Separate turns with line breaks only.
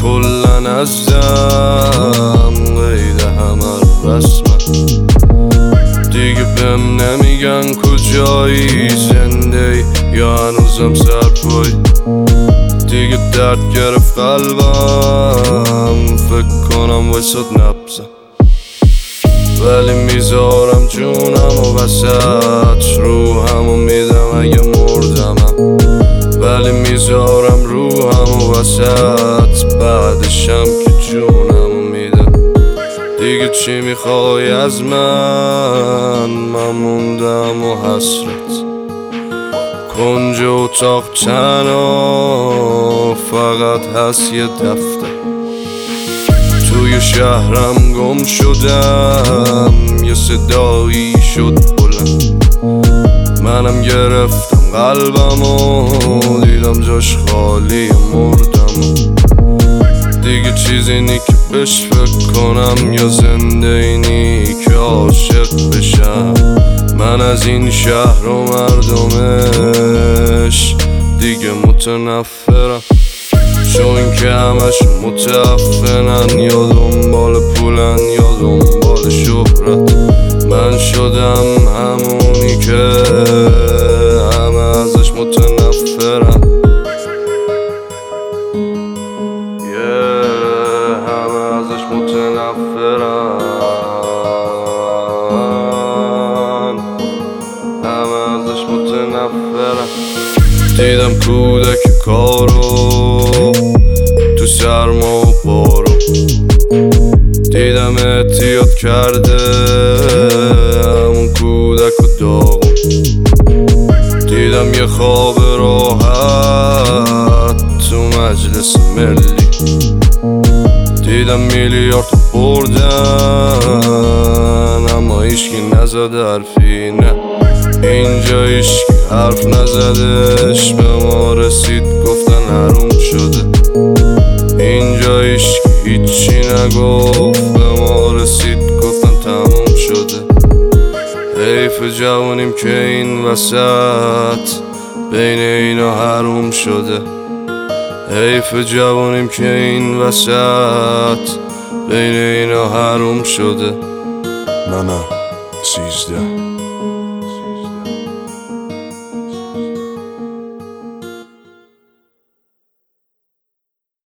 کلن ازم قید همه رسمه دیگه بهم نمیگن کجایی، زنده یا هنوزم سرپایی. دیگه درد گرفت قلبم، فکر کنم وسط نبزم، ولی میذارم جونم و وسط، روحم و میدم اگه مردمم، ولی میذارم روحم و وسط، بعدشم که جونم و میدم. دیگه چی میخوای از من موندم و حسرت، کنج اتاق تنها فقط هست یه دفتر. توی شهرم گم شدم، یه صدایی شد بلند، منم گرفتم قلبم و دیدم جاش خالی، مردم. دیگه چیزی نی که بهش فکر کنم، یا زنده اینی که عاشق بشم. من از این شهر و مردمش دیگه متنفرم، چون که همش متعفنن، یا دنبال پولن یا دنبال شهرت. من شدم همونی که همه ازش متنفرن، همه ازش متنفرن، همه ازش متنفرن. دیدم کودک کارو تو سرما و بارو، دیدم احتیاط کرده همون کودک و داغو. دیدم یه خواب راحت تو مجلس ملی، دیدم میلیارد بردن اما هیچکی نزد حرفی. نه اینجا هیچکی حرف نزدش، به ما رسید گفتن حروم شده. اینجا هیچکی هیچی نگفت، به ما رسید گفتن تموم شده. حیف جوانیم که این وسط بین اینا حروم شده. حیف جوانیم که این وسط بین اینا حروم شده.
منم 13